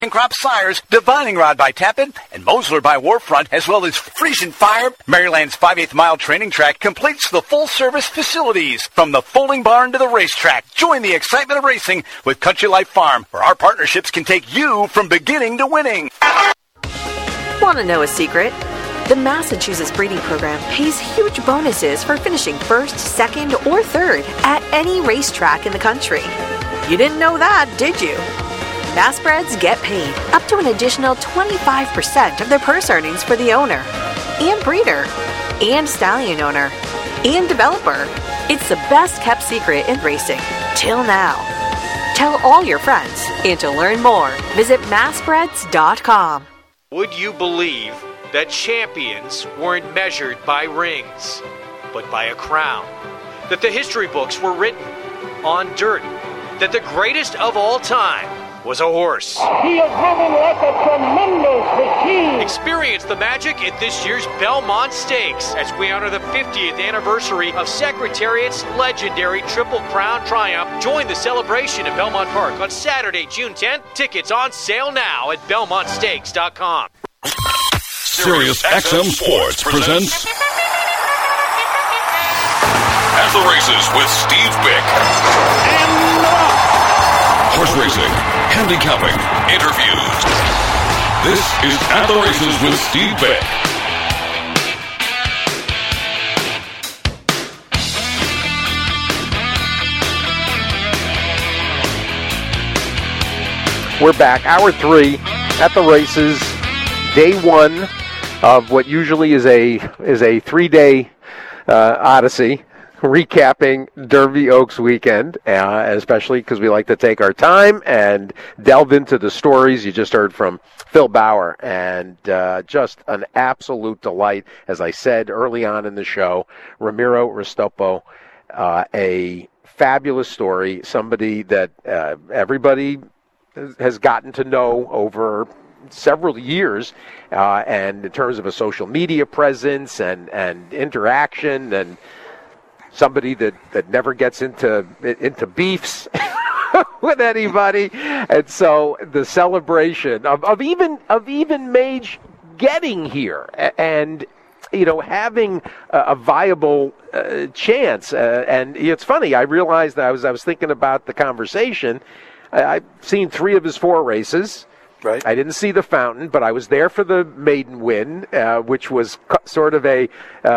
Crop Sires, Divining Rod by Tappan, and Mosler by Warfront, as well as Frisian Fire. Maryland's 5/8 mile training track completes the full-service facilities. From the folding barn to the racetrack, join the excitement of racing with Country Life Farm, where our partnerships can take you from beginning to winning. Want to know a secret? The Massachusetts Breeding Program pays huge bonuses for finishing first, second, or third at any racetrack in the country. You didn't know that, did you? Massbreds get paid up to an additional 25% of their purse earnings for the owner, and breeder, and stallion owner, and developer. It's the best kept secret in racing, till now. Tell all your friends, and to learn more, visit massbreds.com. Would you believe that champions weren't measured by rings, but by a crown? That the history books were written on dirt? That the greatest of all time was a horse? He is moving like a tremendous machine. Experience the magic at this year's Belmont Stakes as we honor the 50th anniversary of Secretariat's legendary Triple Crown Triumph. Join the celebration at Belmont Park on Saturday, June 10th. Tickets on sale now at BelmontStakes.com. Sirius XM Sports presents At the Races with Steve Bick. Horse racing, handicapping, interviews. This is At the Races with Steve Bick. We're back, hour 3, At the Races, day 1 of what usually is a 3-day odyssey, recapping Derby Oaks weekend, especially because we like to take our time and delve into the stories. You just heard from Phil Bauer, and just an absolute delight. As I said early on in the show, Ramiro Restrepo, a fabulous story, somebody that everybody has gotten to know over several years, and in terms of a social media presence and interaction, and somebody that never gets into beefs with anybody. And so the celebration of even Mage getting here and having a viable chance. And it's funny, I realized that I was thinking about the conversation. I've seen 3 of his 4 races. Right. I didn't see the fountain, but I was there for the maiden win, which was sort of a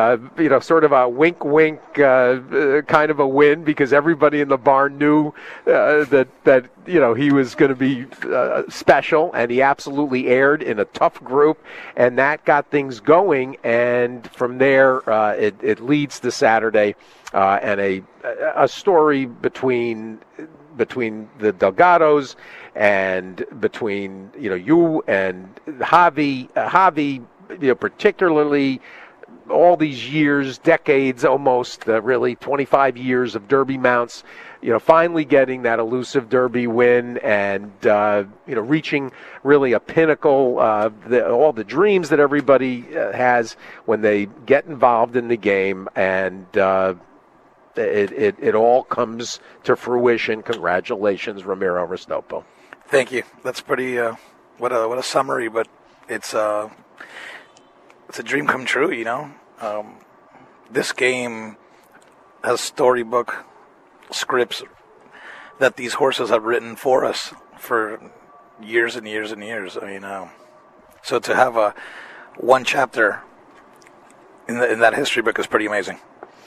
wink kind of a win, because everybody in the barn knew that he was going to be special, and he absolutely aired in a tough group, and that got things going. And from there, it leads to Saturday, and a story between the Delgados and between you and Javi, particularly all these years, decades, almost really 25 years of Derby mounts, finally getting that elusive Derby win, and reaching really a pinnacle, all the dreams that everybody has when they get involved in the game, and it all comes to fruition. Congratulations, Ramiro Restrepo. Thank you. That's pretty. What a summary, but it's a dream come true. This game has storybook scripts that these horses have written for us for years and years and years. So to have one chapter in that history book is pretty amazing.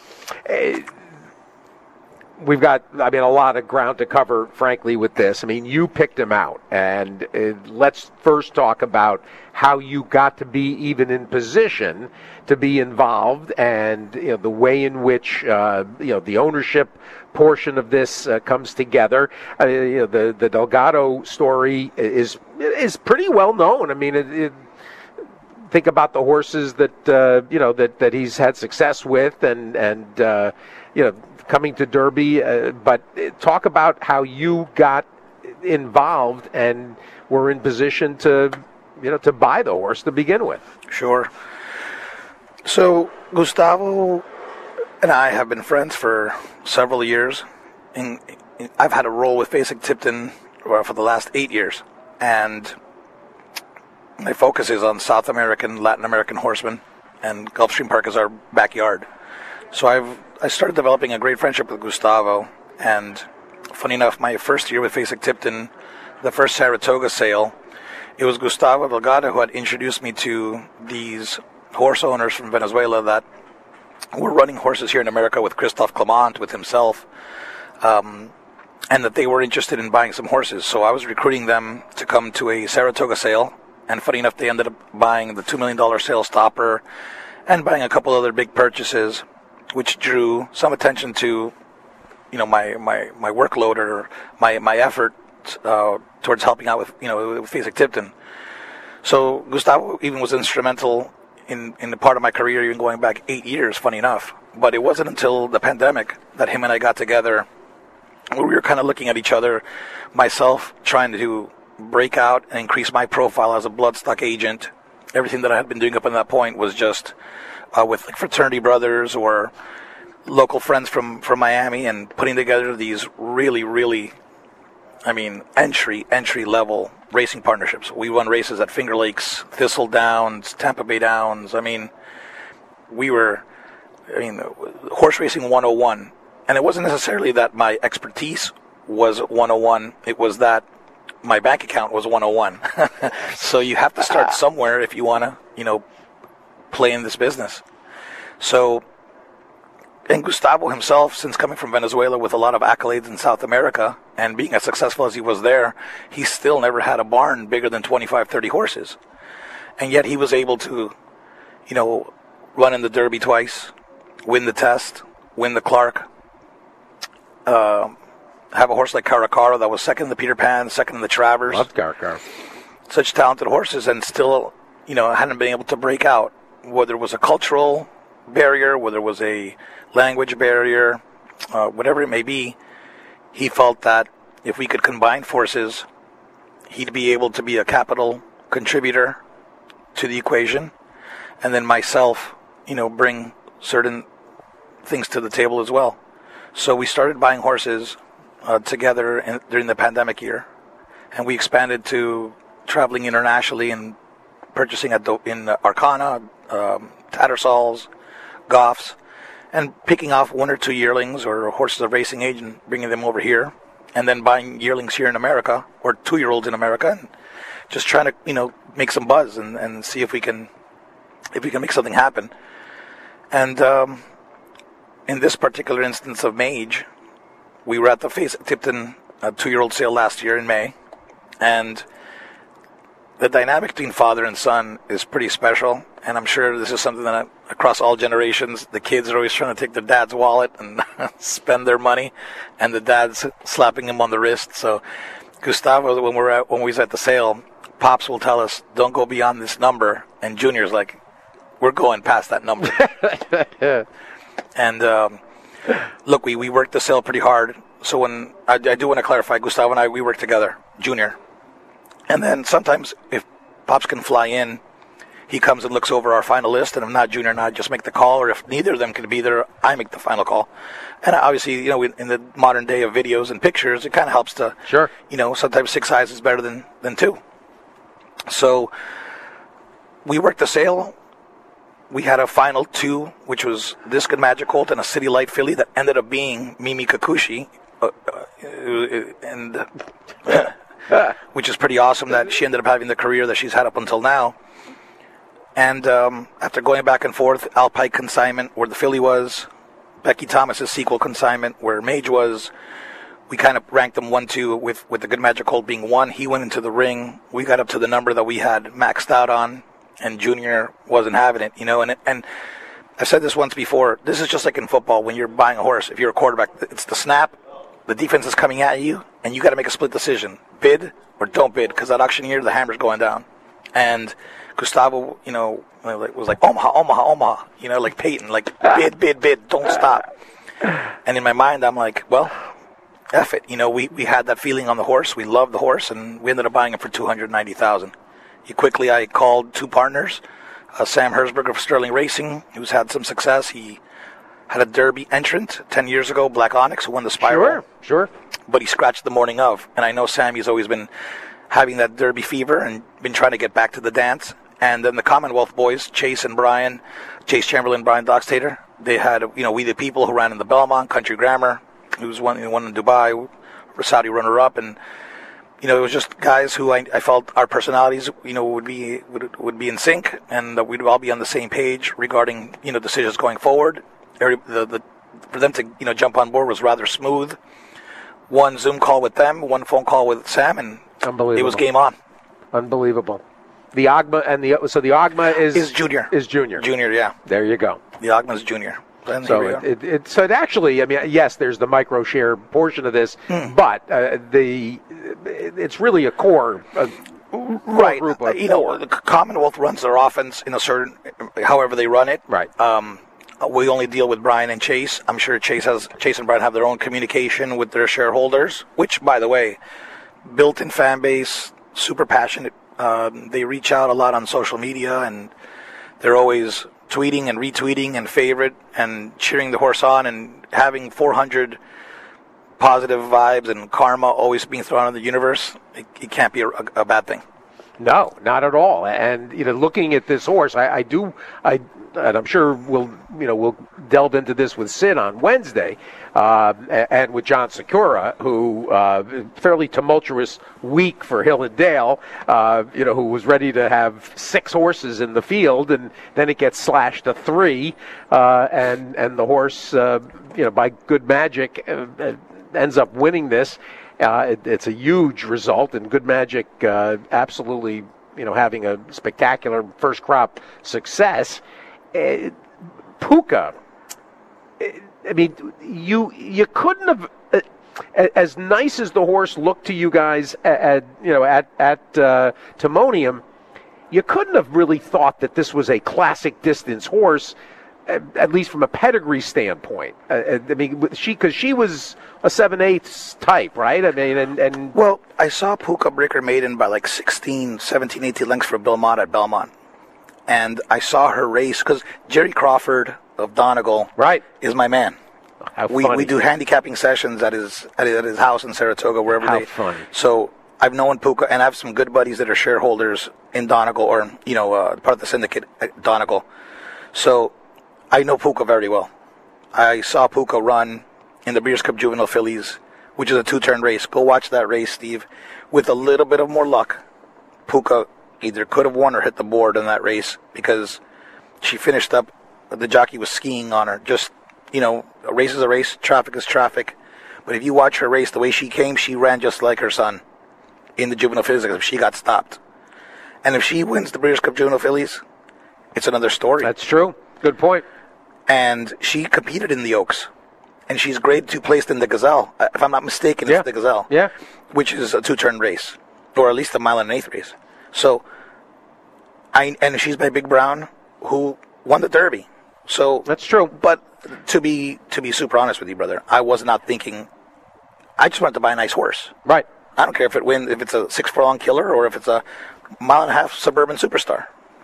We've got, a lot of ground to cover, frankly, with this. You picked him out, and let's first talk about how you got to be even in position to be involved, and the way in which the ownership portion of this comes together. The Delgado story is pretty well known. Think about the horses that he's had success with, and coming to Derby, but talk about how you got involved and were in position to buy the horse to begin with. Sure. So Gustavo and I have been friends for several years. I've had a role with Fasig Tipton for the last 8 years, and my focus is on South American, Latin American horsemen, and Gulfstream Park is our backyard. So I started developing a great friendship with Gustavo, and funny enough, my first year with Fasig-Tipton, the first Saratoga sale, it was Gustavo Delgado who had introduced me to these horse owners from Venezuela that were running horses here in America with Christophe Clement, with himself, and that they were interested in buying some horses. So I was recruiting them to come to a Saratoga sale, and funny enough, they ended up buying the $2 million sale stopper and buying a couple other big purchases, which drew some attention to, my workload or my effort towards helping out with Fasig-Tipton. So Gustavo even was instrumental in the part of my career, even going back 8 years, funny enough. But it wasn't until the pandemic that him and I got together, where we were kind of looking at each other, myself trying to break out and increase my profile as a bloodstock agent. Everything that I had been doing up until that point was just with fraternity brothers or local friends from Miami, and putting together these really, really, entry level racing partnerships. We won races at Finger Lakes, Thistle Downs, Tampa Bay Downs. Horse racing 101. And it wasn't necessarily that my expertise was 101. It was that my bank account was 101. So you have to start somewhere if you want to, play in this business. So, and Gustavo himself, since coming from Venezuela with a lot of accolades in South America and being as successful as he was there, he still never had a barn bigger than 25, 30 horses. And yet he was able to, run in the Derby twice, win the Test, win the Clark, have a horse like Caracara that was second in the Peter Pan, second in the Travers. Loved Caracara. Such talented horses, and still, hadn't been able to break out. Whether it was a cultural barrier, whether it was a language barrier, whatever it may be, he felt that if we could combine forces, he'd be able to be a capital contributor to the equation, and then myself, bring certain things to the table as well. So we started buying horses together during the pandemic year, and we expanded to traveling internationally and purchasing in Arcana, Tattersalls, Goffs, and picking off 1 or 2 yearlings or horses of racing age and bringing them over here, and then buying yearlings here in America or 2-year-olds in America, and just trying to make some buzz and see if we can make something happen. And in this particular instance of Mage, we were at the Fasig-Tipton 2-year-old sale last year in May, and the dynamic between father and son is pretty special, and I'm sure this is something that across all generations, the kids are always trying to take their dad's wallet and spend their money, and the dad's slapping him on the wrist. So Gustavo, when we was at the sale, Pops will tell us, don't go beyond this number, and Junior's like, we're going past that number. And look, we worked the sale pretty hard. So when I do want to clarify, Gustavo and I, we work together, Junior. And then sometimes if Pops can fly in, he comes and looks over our final list, and if not, Junior and I just make the call, or if neither of them can be there, I make the final call. And obviously, in the modern day of videos and pictures, it kind of helps to, sure. Sometimes 6 eyes is better than 2. So we worked the sale. We had a final 2, which was Disc and Magic Colt and a City Light filly that ended up being Mimi Kikuchi, and which is pretty awesome that she ended up having the career that she's had up until now. And after going back and forth, Alpine consignment where the filly was, Becky Thomas's sequel consignment where Mage was, we kind of ranked them 1-2 with the Good Magic Colt being 1. He went into the ring. We got up to the number that we had maxed out on, and Junior wasn't having it, And I said this once before. This is just like in football when you're buying a horse. If you're a quarterback, it's the snap. The defense is coming at you, and you got to make a split decision: bid or don't bid, because that auctioneer, the hammer's going down. And Gustavo, was like Omaha, like Peyton, like bid, don't stop. And in my mind, I'm like, well, F it. We had that feeling on the horse. We loved the horse, and we ended up buying it for $290,000. Quickly, I called 2 partners, Sam Hersberg of Sterling Racing, who's had some success. He had a Derby entrant 10 years ago, Black Onyx, who won the Spiral. Sure. But he scratched the morning of. And I know Sammy's always been having that Derby fever and been trying to get back to the dance. And then the Commonwealth boys, Chase Chamberlain, Brian Dockstader, they had, We the People, who ran in the Belmont, Country Grammar, who's one in Dubai, Saudi runner-up, and it was just guys who I felt our personalities, would be in sync, and that we'd all be on the same page regarding, decisions going forward. For them to, jump on board was rather smooth. One Zoom call with them, one phone call with Sam, and it was game on. Unbelievable. The Agma the Agma is junior. Is junior. Junior, yeah. There you go. The Agma's junior. So it actually, yes, there's the micro share portion of this, but it's really a core right. Group of the Commonwealth runs their offense in a certain, however they run it. Right. We only deal with Brian and Chase. I'm sure Chase and Brian have their own communication with their shareholders, which, by the way, built-in fan base, super passionate. They reach out a lot on social media, and they're always tweeting and retweeting and favorite and cheering the horse on and having 400 positive vibes and karma always being thrown in the universe. It can't be a bad thing. No, not at all. And looking at this horse, and I'm sure we'll delve into this with Sid on Wednesday, and with John Sakura, who fairly tumultuous week for Hill and Dale, who was ready to have 6 horses in the field, and then it gets slashed to 3, and the horse, by good magic, ends up winning this. It's a huge result, and Good Magic absolutely, having a spectacular first crop success. Puka, you couldn't have, as nice as the horse looked to you guys at Timonium, you couldn't have really thought that this was a classic distance horse, at least from a pedigree standpoint. Because she was a 7/8 type, right? Well, I saw Puka break her maiden by like 16, 17, 18 lengths for Bill Mott at Belmont. And I saw her race, because Jerry Crawford of Donegal is my man. We do handicapping sessions at his house in Saratoga, wherever How funny. So I've known Puka, and I have some good buddies that are shareholders in Donegal, or, part of the syndicate at Donegal. So I know Puka very well. I saw Puka run in the Breeders' Cup Juvenile Fillies, which is a 2-turn race. Go watch that race, Steve. With a little bit of more luck, Puka either could have won or hit the board in that race, because she finished up, the jockey was skiing on her. Just, a race is a race, traffic is traffic. But if you watch her race, the way she came, she ran just like her son in the Juvenile Fillies, if she got stopped. And if she wins the Breeders' Cup Juvenile Fillies, it's another story. That's true. Good point. And she competed in the Oaks. And she's grade 2 placed in the Gazelle. If I'm not mistaken, it's the Gazelle. Yeah. Which is a 2-turn race. Or at least a 1.125 race. So, and she's by Big Brown, who won the Derby. So that's true. But to be super honest with you, brother, I was not thinking. I just wanted to buy a nice horse. Right. I don't care if it's a 6-furlong killer or if it's a 1.5-mile suburban superstar.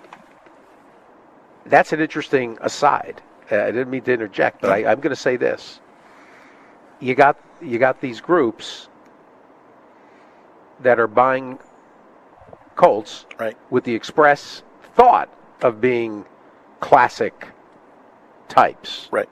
That's an interesting aside. I didn't mean to interject, but I'm going to say this. You got these groups that are buying colts with the express thought of being classic types. Right.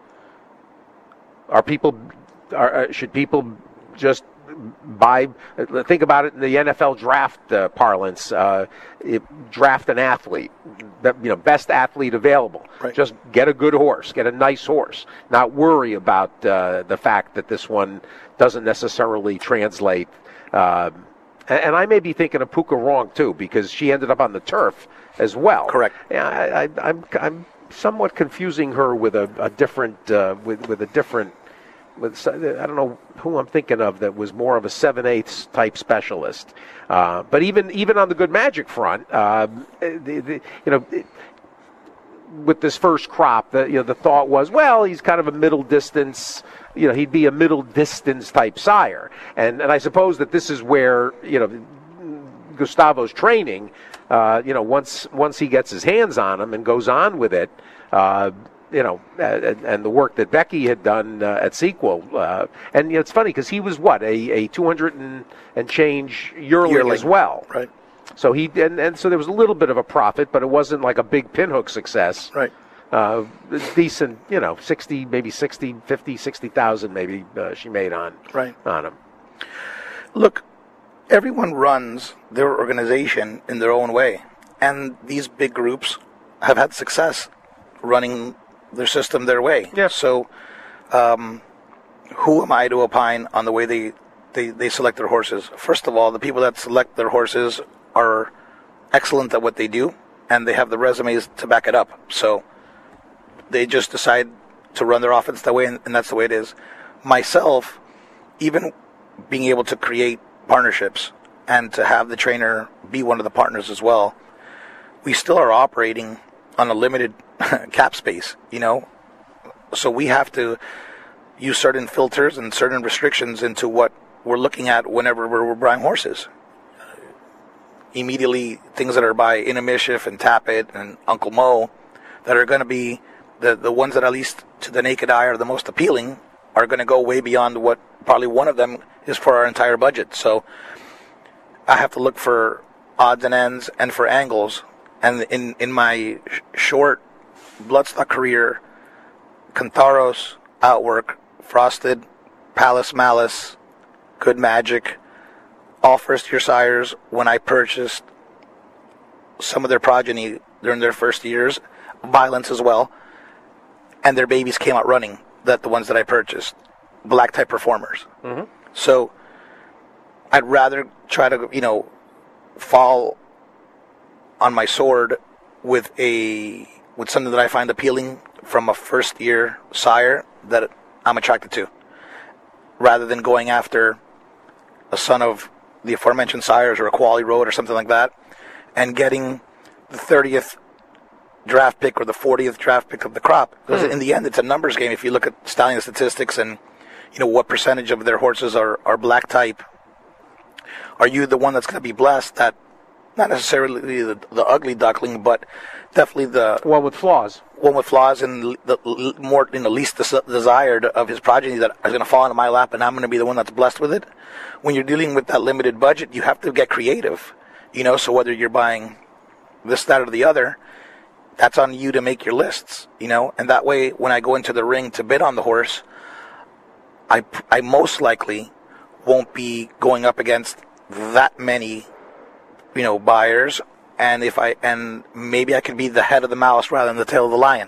Should people just buy? Think about it in the NFL draft parlance. Draft an athlete, best athlete available. Right. Just get a good horse, get a nice horse. Not worry about the fact that this one doesn't necessarily translate. And I may be thinking of Puka wrong too, because she ended up on the turf as well. Correct. Yeah, I'm somewhat confusing her with a different with a different. I don't know who I'm thinking of that was more of a 7/8 type specialist. But even on the Good Magic front, with this first crop, the thought was, well, he's kind of a middle distance. He'd be a middle distance type sire, and I suppose that this is where Gustavo's training. Once he gets his hands on him and goes on with it. and the work that Becky had done at Sequel. And it's funny because he was a 200 and change yearling as well. Right. So and so there was a little bit of a profit, but it wasn't like a big pinhook success. Right. Decent, 60, maybe 60, 50, 60,000 maybe she made on him. Look, everyone runs their organization in their own way. And these big groups have had success running their system their way. Yeah. So who am I to opine on the way they select their horses? First of all, the people that select their horses are excellent at what they do, and they have the resumes to back it up. So they just decide to run their offense that way, and that's the way it is. Myself, even being able to create partnerships and to have the trainer be one of the partners as well, we still are operating on a limited cap space, So we have to use certain filters and certain restrictions into what we're looking at whenever we're buying horses. Immediately, things that are by Inamishiff and Tappet and Uncle Mo that are going to be the ones that at least to the naked eye are the most appealing are going to go way beyond what probably one of them is for our entire budget. So I have to look for odds and ends and for angles. And in my short bloodstock career, Cantaros, Outwork, Frosted, Palace Malice, Good Magic, all first-year sires, when I purchased some of their progeny during their first years, Violence as well, and their babies came out running, the ones that I purchased, black-type performers. Mm-hmm. So I'd rather try to, fall on my sword with something that I find appealing from a first-year sire that I'm attracted to, rather than going after a son of the aforementioned sires or a Quality Road or something like that, and getting the 30th draft pick or the 40th draft pick of the crop. Because in the end, it's a numbers game. If you look at stallion statistics and what percentage of their horses are black type, are you the one that's going to be blessed that not necessarily the ugly duckling, but definitely the one with flaws. One with flaws and the more least desired of his progeny that is going to fall into my lap, and I'm going to be the one that's blessed with it. When you're dealing with that limited budget, you have to get creative. So whether you're buying this, that, or the other, that's on you to make your lists. And that way, when I go into the ring to bid on the horse, I most likely won't be going up against that many buyers, and maybe I could be the head of the mouse rather than the tail of the lion.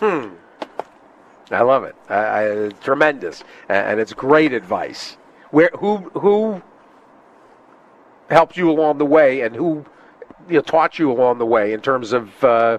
I love it. Tremendous, and it's great advice. Who helped you along the way, and who taught you along the way in terms of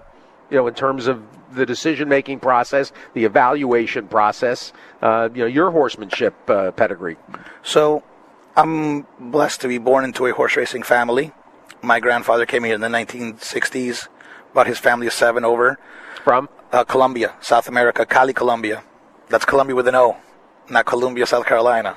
the decision-making process, the evaluation process, your horsemanship pedigree? So, I'm blessed to be born into a horse racing family. My grandfather came here in the 1960s, brought his family of 7 over. From? Colombia, South America, Cali, Colombia. That's Colombia with an O, not Columbia, South Carolina.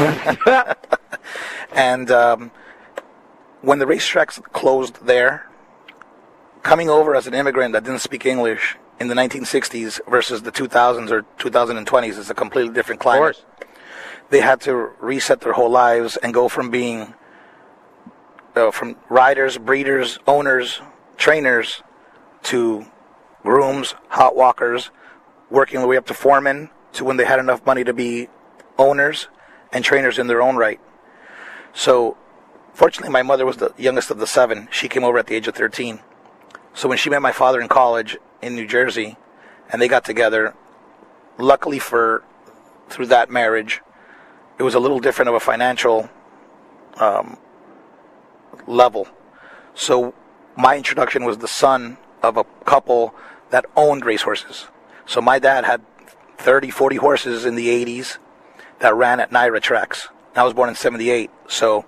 And when the racetracks closed there, coming over as an immigrant that didn't speak English in the 1960s versus the 2000s or 2020s is a completely different climate. Of course. They had to reset their whole lives and go from being from riders, breeders, owners, trainers, to grooms, hot walkers, working their way up to foremen, to when they had enough money to be owners and trainers in their own right. So, fortunately, my mother was the youngest of the 7. She came over at the age of 13. So when she met my father in college in New Jersey, and they got together, luckily through that marriage, it was a little different of a financial level. So my introduction was the son of a couple that owned racehorses. So my dad had 30, 40 horses in the 80s that ran at NYRA tracks. I was born in 78, so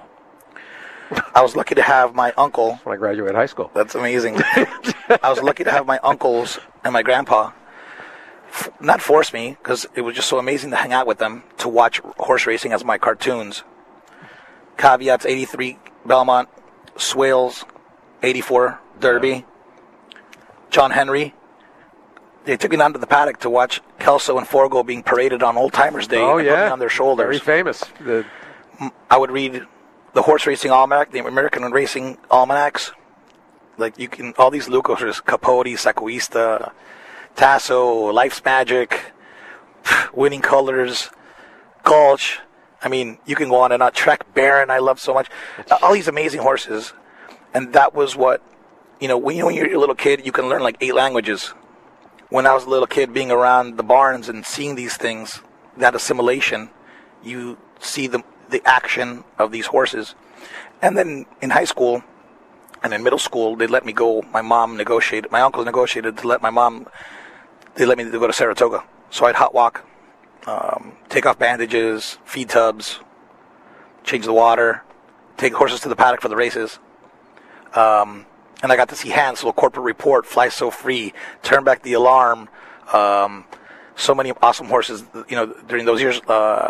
I was lucky to have my uncle. When I graduated high school. That's amazing. I was lucky to have my uncles and my grandpa not force me, because it was just so amazing to hang out with them, to watch horse racing as my cartoons. Caveats, 83 Belmont, Swales, 84 Derby, John Henry, they took me down to the paddock to watch Kelso and Forgo being paraded on Old Timers Day. Oh, and yeah. put me on their shoulders. Very famous. I would read the Horse Racing Almanac, the American Racing Almanacs. Like, you can, all these Luke horses, Capote, Sacuista, Tasso, Life's Magic, Winning Colors, Gulch. I mean, you can go on and on. Trek Baron, I love so much. All these amazing horses. And that was what, when you're a little kid, you can learn like 8 languages. When I was a little kid, being around the barns and seeing these things, that assimilation, you see the action of these horses. And then in high school and in middle school, they let me go. My uncle negotiated to let they let me go to Saratoga. So I'd hot walk, take off bandages, feed tubs, change the water, take horses to the paddock for the races. And I got to see Hansel, Corporate Report, Fly So Free, Turn Back the Alarm. So many awesome horses, during those years.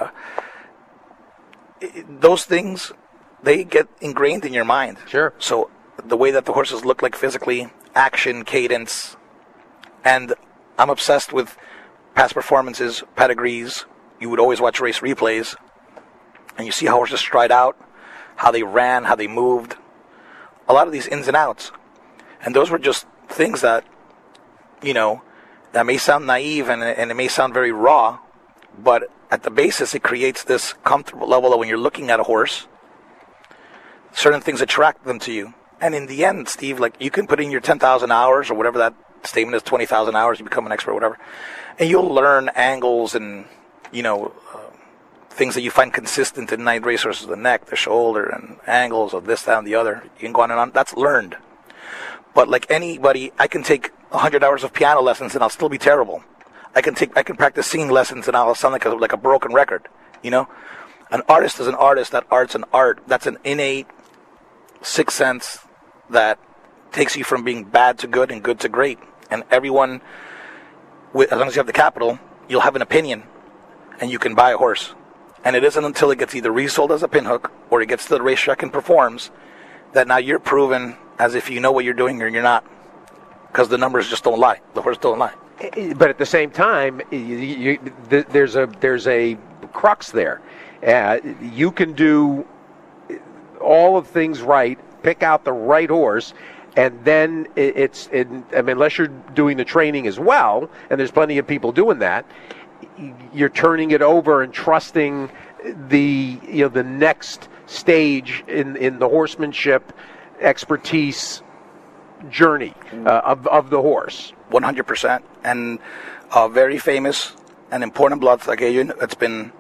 Those things, they get ingrained in your mind. Sure. So the way that the horses look like physically, action, cadence, and I'm obsessed with past performances, pedigrees. You would always watch race replays, and you see how horses stride out, how they ran, how they moved. A lot of these ins and outs. And those were just things that, that may sound naive and it may sound very raw, but at the basis it creates this comfortable level that when you're looking at a horse, certain things attract them to you. And in the end, Steve, like, you can put in your 10,000 hours or whatever that statement is, 20,000 hours, you become an expert, whatever, and you'll learn angles and, things that you find consistent in night racehorses, the neck, the shoulder, and angles of this, that, and the other. You can go on and on. That's learned. But like anybody, I can take 100 hours of piano lessons and I'll still be terrible. I can practice singing lessons and I'll sound like a broken record. An artist is an artist. That art's an art. That's an innate sixth sense that takes you from being bad to good and good to great. And everyone, as long as you have the capital, you'll have an opinion and you can buy a horse. And it isn't until it gets either resold as a pinhook or it gets to the racetrack and performs that now you're proven as if you know what you're doing or you're not. Because the numbers just don't lie. The horse don't lie. But at the same time, there's a crux there. You can do all of things right, pick out the right horse, and then unless you're doing the training as well, and there's plenty of people doing that, you're turning it over and trusting the next stage in the horsemanship expertise journey of the horse. 100%. And a very famous and important blood agent that's been,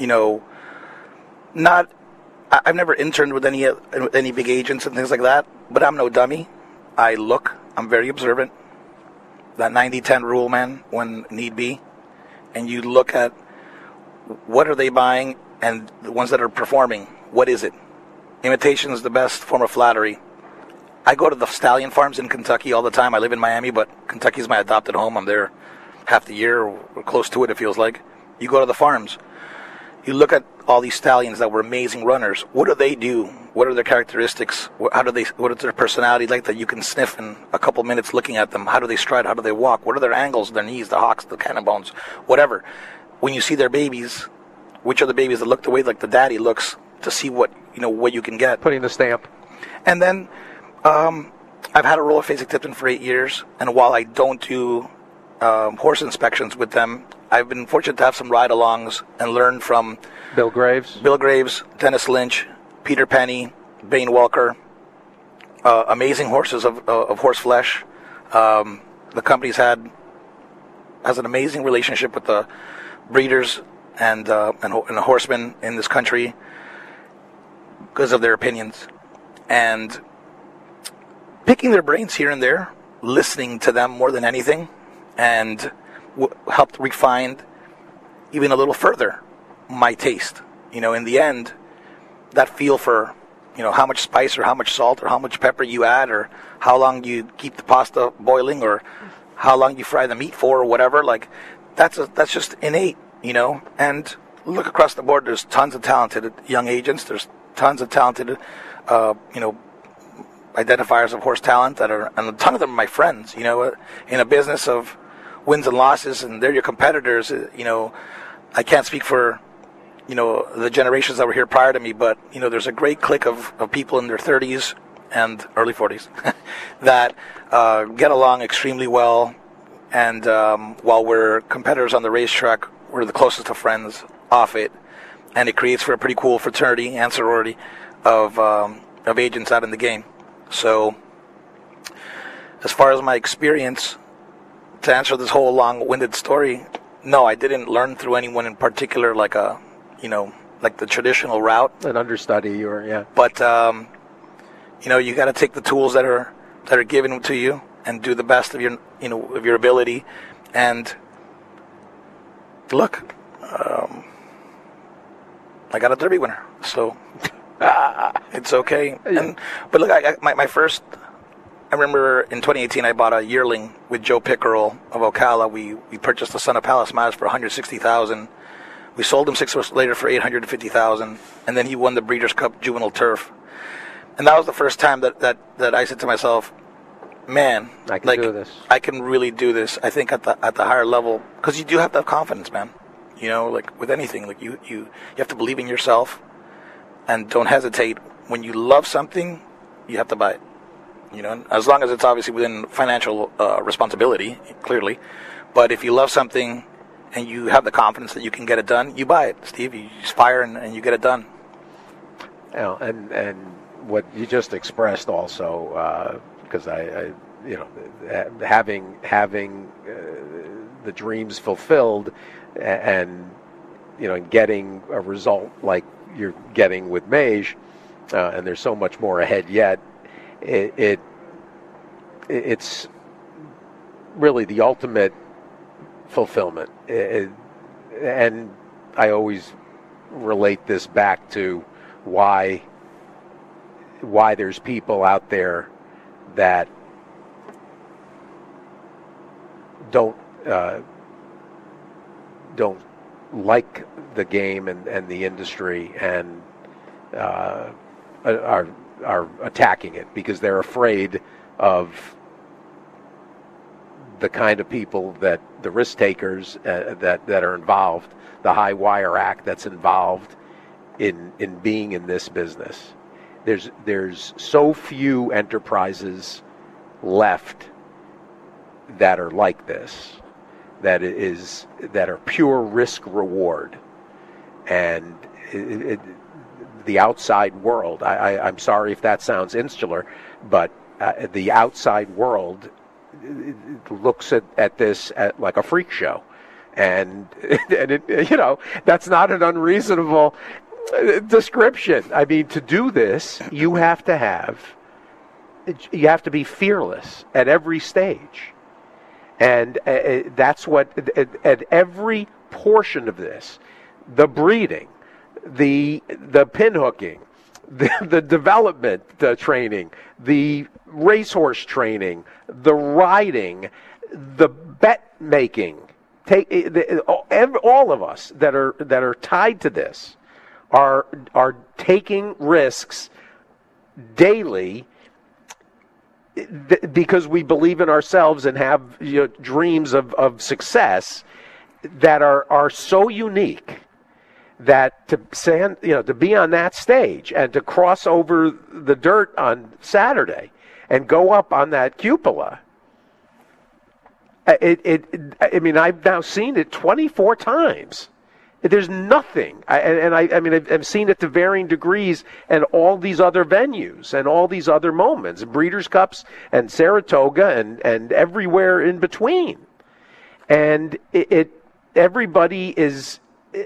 I've never interned with any big agents and things like that, but I'm no dummy. I'm very observant. That 90-10 rule, man, when need be. And you look at what are they buying and the ones that are performing, what is it? Imitation is the best form of flattery. I go to the stallion farms in Kentucky all the time. I live in Miami, but Kentucky's my adopted home. I'm there half the year, or close to it, it feels like. You go to the farms. You look at all these stallions that were amazing runners. What do they do? What are their characteristics? What is their personality like that you can sniff in a couple minutes looking at them? How do they stride? How do they walk? What are their angles, their knees, the hocks, the cannon bones, whatever? When you see their babies, which are the babies that look the way like the daddy looks, to see what you can get. Putting the stamp. And then I've had a roller phasic Tipton for 8 years, and while I don't do horse inspections with them, I've been fortunate to have some ride-alongs and learn from Bill Graves, Dennis Lynch, Peter Penny, Bane Welker, amazing horses of horse flesh. The company's has an amazing relationship with the breeders and the horsemen in this country because of their opinions. And picking their brains here and there, listening to them more than anything, and helped refine even a little further my taste. In the end, that feel for, how much spice or how much salt or how much pepper you add or how long you keep the pasta boiling or how long you fry the meat for or whatever, like that's just innate, And look across the board, there's tons of talented young agents, there's tons of talented, identifiers of horse talent and a ton of them are my friends, in a business of wins and losses, and they're your competitors. I can't speak for the generations that were here prior to me, but there's a great clique of people in their 30s and early 40s that get along extremely well. And while we're competitors on the racetrack, we're the closest of friends off it, and it creates for a pretty cool fraternity and sorority of agents out in the game. So, as far as my experience, to answer this whole long-winded story, no, I didn't learn through anyone in particular, like the traditional route, an understudy, or yeah. But you got to take the tools that are given to you and do the best of your ability. And look, I got a Derby winner, so it's okay. But look, my first. I remember in 2018 I bought a yearling with Joe Pickerel of Ocala. We purchased the son of Palace Mass for $160,000. We sold him 6 months later for $850,000, and then he won the Breeders' Cup Juvenile Turf. And that was the first time that I said to myself, man, I can do this. I can really do this. I think at the higher level, because you do have to have confidence, man. Like with anything, like you have to believe in yourself, and don't hesitate. When you love something, you have to buy it. As long as it's obviously within financial responsibility, clearly. But if you love something and you have the confidence that you can get it done, you buy it, Steve. You just fire and you get it done. And what you just expressed also, because having the dreams fulfilled, and getting a result like you're getting with Mage, and there's so much more ahead yet. It's really the ultimate fulfillment, and I always relate this back to why there's people out there that don't like the game and the industry, and are attacking it because they're afraid of the kind of people that the risk takers that are involved, the high wire act that's involved in being in this business. There's so few enterprises left that are like this, that are pure risk reward, and the outside world. I'm sorry if that sounds insular, but the outside world looks at this like a freak show, and that's not an unreasonable description. I mean, to do this, you have to be fearless at every stage, and that's what at every portion of this, the breeding, the pinhooking, the development training, the racehorse training, the riding, the bet making. All of us that are tied to this are taking risks daily because we believe in ourselves and have dreams of success that are so unique. That to be on that stage and to cross over the dirt on Saturday and go up on that cupola, I've now seen it 24 times. There's nothing, I've seen it to varying degrees and all these other venues and all these other moments, Breeders' Cups and Saratoga and everywhere in between, and everybody is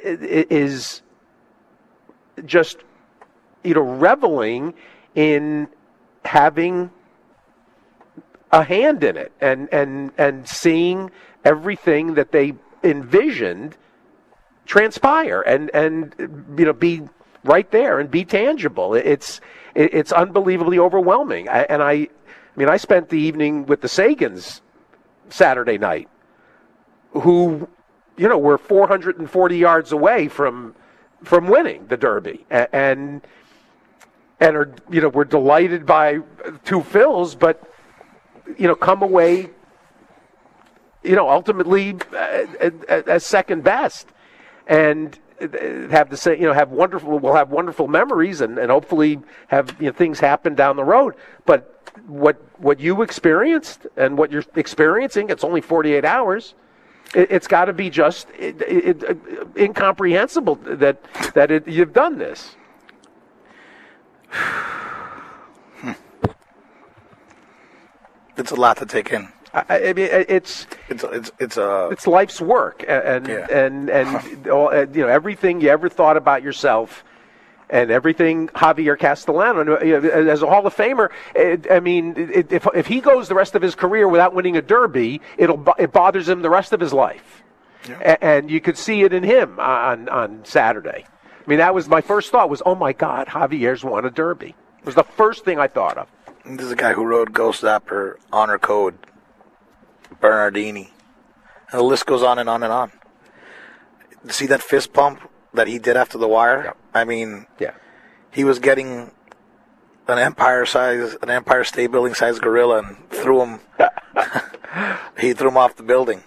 just reveling in having a hand in it and seeing everything that they envisioned transpire and be right there and be tangible. It's unbelievably overwhelming. I spent the evening with the Sagans Saturday night, who we're 440 yards away from winning the Derby, and are we're delighted by 2 fills, but come away ultimately as second best, and have the same, we'll have wonderful memories, and hopefully have things happen down the road. But what you experienced and what you're experiencing, it's only 48 hours. It's got to be just incomprehensible that you've done this. It's a lot to take in. I mean, it's life's work, and everything you ever thought about yourself, and everything Javier Castellano as a Hall of Famer. If he goes the rest of his career without winning a Derby, it bothers him the rest of his life, and you could see it in him on Saturday. I mean, that was my first thought: was, oh my God, Javier's won a Derby. It was the first thing I thought of. This is a guy who rode Ghost Zapper, Honor Code, Bernardini. And the list goes on and on and on. See that fist pump that he did after the wire? Yeah. I mean, he was getting an Empire State Building size gorilla and threw him. He threw him off the building.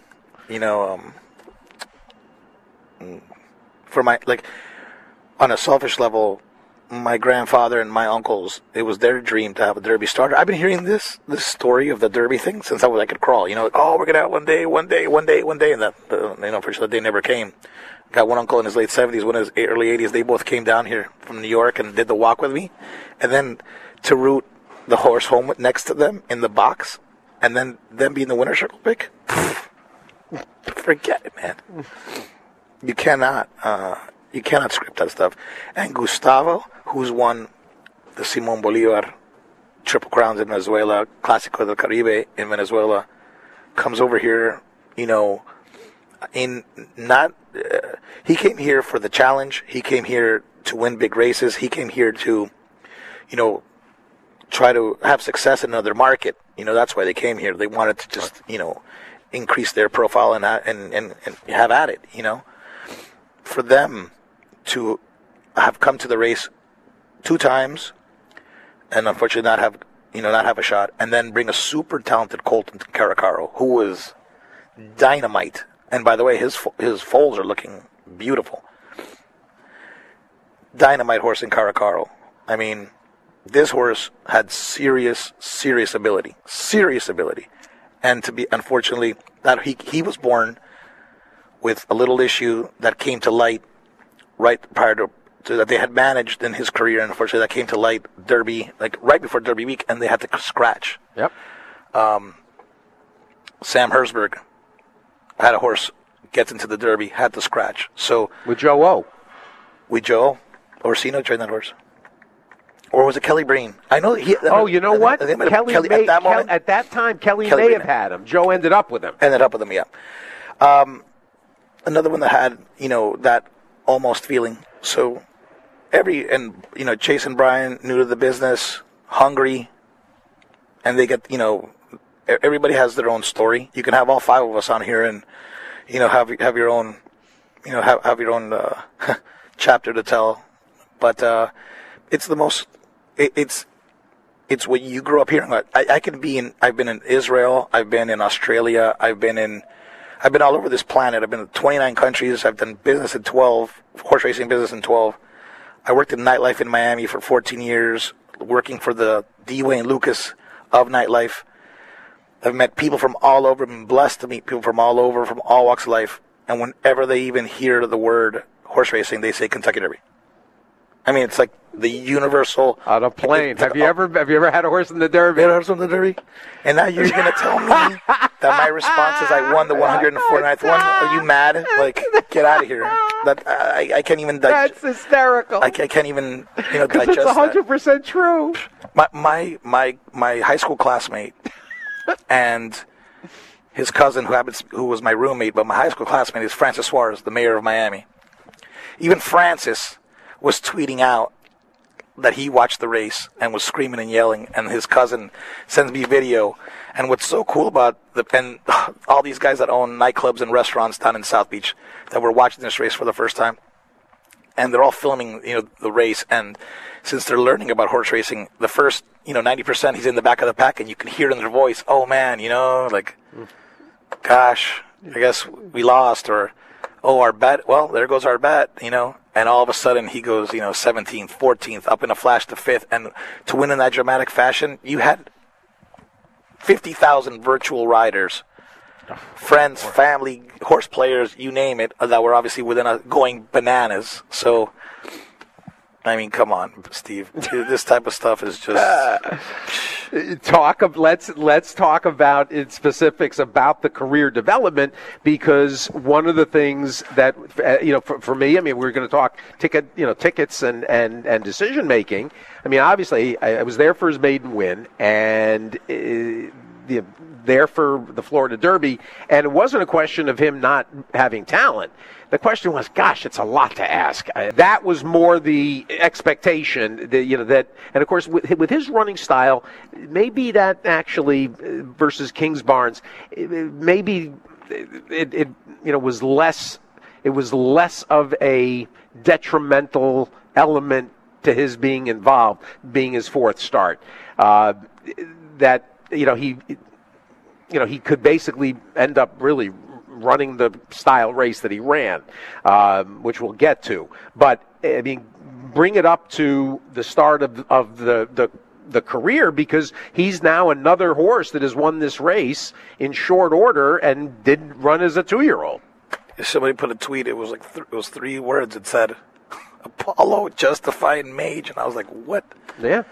For on a selfish level, my grandfather and my uncles, it was their dream to have a Derby starter. I've been hearing this story of the Derby thing since I could crawl. We're going to have one day, and that, for sure, that day never came. Got one uncle in his late 70s, one in his early 80s. They both came down here from New York and did the walk with me. And then to root the horse home next to them in the box, and then them being the winner circle pick, forget it, man. You cannot script that stuff. And Gustavo, who's won the Simón Bolívar Triple Crowns in Venezuela, Clásico del Caribe in Venezuela, comes over here, he came here for the challenge. He came here to win big races. He came here to, try to have success in another market. That's why they came here. They wanted to just, increase their profile and have at it, For them to have come to the race 2 times and unfortunately not have a shot, and then bring a super talented colt into Caracaro who was dynamite. And by the way, his foals are looking beautiful. Dynamite horse in Caracaro. I mean, this horse had serious ability. And to be, unfortunately, that he was born with a little issue that came to light right prior to that they had managed in his career, and unfortunately that came to light Derby, right before Derby week, and they had to scratch. Yep. Sam Herzberg had a horse, gets into the Derby, had to scratch. So with Joe O. Orsino trained that horse. Or was it Kelly Breen? I know he. Oh, you know what? Kelly at that time, Kelly may have had him. Joe ended up with him. Yeah. Another one that had, that almost feeling. So Chase and Brian, new to the business, hungry, and they get, everybody has their own story. You can have all 5 of us on here and, have your own, have your own chapter to tell. But it's the most. It's what you grew up hearing. I've been in Israel. I've been in Australia. I've been all over this planet. I've been in 29 countries. I've done business in 12, horse racing business in 12. I worked in nightlife in Miami for 14 years, working for the D. Wayne Lucas of nightlife. I've met people from all over. I've been blessed to meet people from all over, from all walks of life. And whenever they even hear the word horse racing, they say Kentucky Derby. I mean, it's like the universal. On a plane. Have you ever had a horse in the Derby? Had a horse in the Derby? And now you're going to tell me that my response is I won the 149th one? Are you mad? Get out of here. That I can't even. That's hysterical. I can't even digest it's 100% true. My high school classmate and his cousin, who was my roommate, but my high school classmate is Francis Suarez, the mayor of Miami. Even Francis was tweeting out that he watched the race and was screaming and yelling, and his cousin sends me video. And what's so cool about all these guys that own nightclubs and restaurants down in South Beach that were watching this race for the first time, and they're all filming, the race. And since they're learning about horse racing, the first, 90%, he's in the back of the pack, and you can hear it in their voice. Oh man, gosh, I guess we lost, or, oh, our bet, well, there goes our bet, you know. And all of a sudden he goes, 17th, 14th, up in a flash to 5th. And to win in that dramatic fashion, you had 50,000 virtual riders, friends, family, horse players, you name it, that were obviously within going bananas. So, I mean, come on, Steve. This type of stuff is just... Let's talk about in specifics about the career development, because one of the things that for me, I mean, we're going to talk tickets and decision making. I mean, obviously, I was there for his maiden win and there for the Florida Derby, and it wasn't a question of him not having talent. The question was, gosh, it's a lot to ask. That was more the expectation, and of course, with his running style, maybe that actually versus Kingsbarns, maybe it was less. It was less of a detrimental element to his being involved, being his fourth start. That he could basically end up really running the style race that he ran, which we'll get to. But, I mean, bring it up to the start of the career, because he's now another horse that has won this race in short order and did run as a 2-year-old. Somebody put a tweet, it was like it was 3 words. It said, Apollo justifying Mage, and I was like, what? Yeah.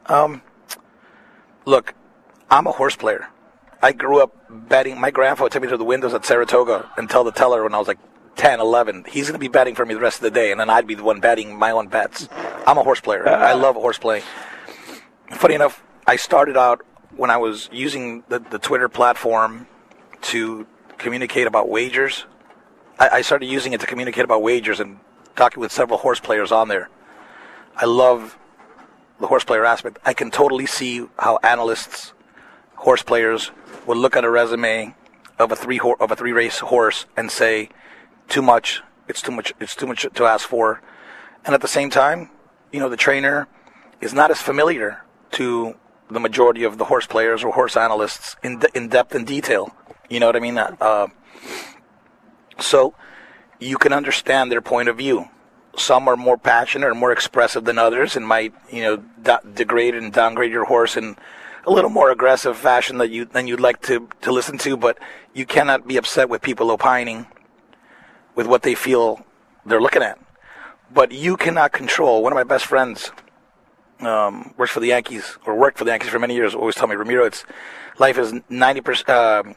Look, I'm a horse player. I grew up betting. My grandfather took me to the windows at Saratoga and tell the teller when I was like 10, 11, he's going to be betting for me the rest of the day, and then I'd be the one betting my own bets. I'm a horse player. I love horse playing. Funny enough, I started out when I was using the Twitter platform to communicate about wagers. I started using it to communicate about wagers and talking with several horse players on there. I love the horse player aspect. I can totally see how analysts, horse players, would look at a resume of a three race horse and say, too much. It's too much to ask for. And at the same time, the trainer is not as familiar to the majority of the horse players or horse analysts in depth and detail. You know what I mean? So you can understand their point of view. Some are more passionate or more expressive than others, and might degrade and downgrade your horse in a little more aggressive fashion than you'd like to listen to. But you cannot be upset with people opining with what they feel they're looking at. But you cannot control. One of my best friends works for the Yankees, or worked for the Yankees for many years, always tell me, Ramiro, life is 90%,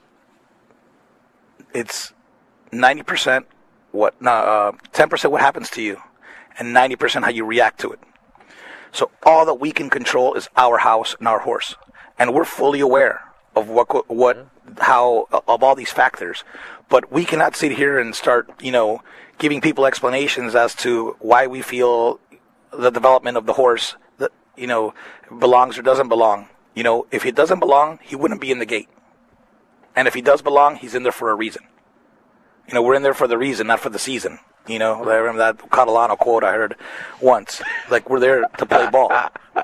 it's 90% 10% what happens to you, and 90% how you react to it. So all that we can control is our house and our horse. And we're fully aware of how all these factors. But we cannot sit here and start, giving people explanations as to why we feel the development of the horse, belongs or doesn't belong. If he doesn't belong, he wouldn't be in the gate. And if he does belong, he's in there for a reason. We're in there for the reason, not for the season. I remember that Catalano quote I heard once. Like, we're there to play ball.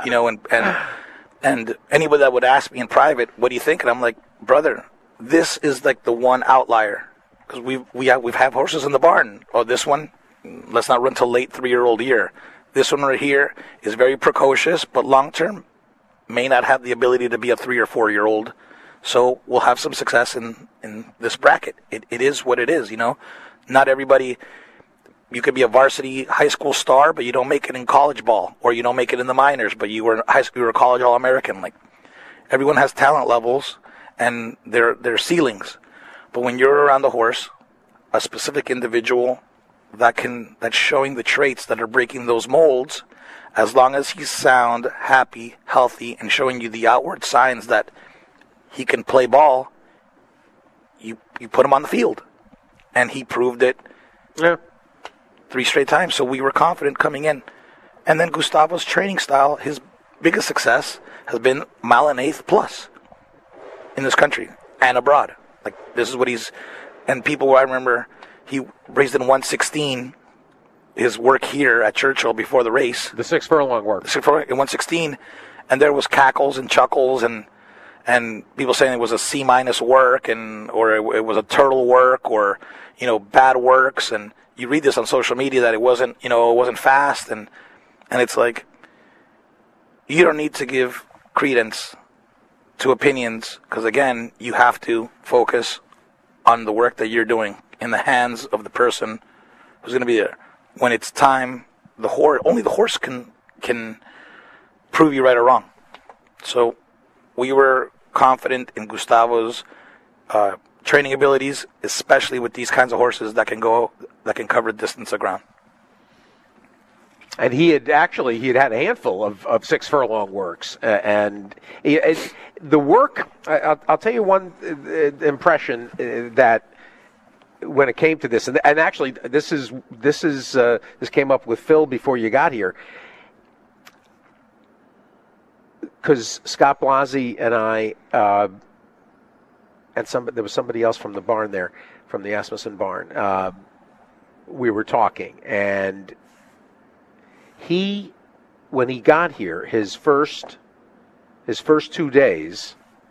And anybody that would ask me in private, what do you think? And I'm like, brother, this is like the one outlier. Because we've had horses in the barn. Oh, this one, let's not run till late 3-year-old year. This one right here is very precocious, but long-term may not have the ability to be a 3 or 4-year-old. So we'll have some success in this bracket. It is what it is, Not everybody, you could be a varsity high school star, but you don't make it in college ball, or you don't make it in the minors, but you were a college All-American. Like, everyone has talent levels and their ceilings. But when you're around the horse, a specific individual that's showing the traits that are breaking those molds, as long as he's sound, happy, healthy, and showing you the outward signs that he can play ball, you put him on the field. And he proved it 3 straight times. So we were confident coming in. And then Gustavo's training style, his biggest success has been 1.8 plus in this country and abroad. Like, this is what and people, I remember, he raced in 116, his work here at Churchill before the race. The 6 furlong work. In 116, and there was cackles and chuckles and and people saying it was a C- work, or it was a turtle work, or bad works, and you read this on social media that it wasn't fast, and it's like, you don't need to give credence to opinions, because again, you have to focus on the work that you're doing in the hands of the person who's going to be there. When it's time, only the horse can prove you right or wrong. So we were confident in Gustavo's training abilities, especially with these kinds of horses that can cover distance of ground. And he had had a handful of 6 furlong works, and the work. I'll tell you one impression that when it came to this, and actually this came up with Phil before you got here, because Scott Blasi and I and there was somebody else from the barn there, from the Asmussen barn. We were talking, and when he got here, his first 2 days,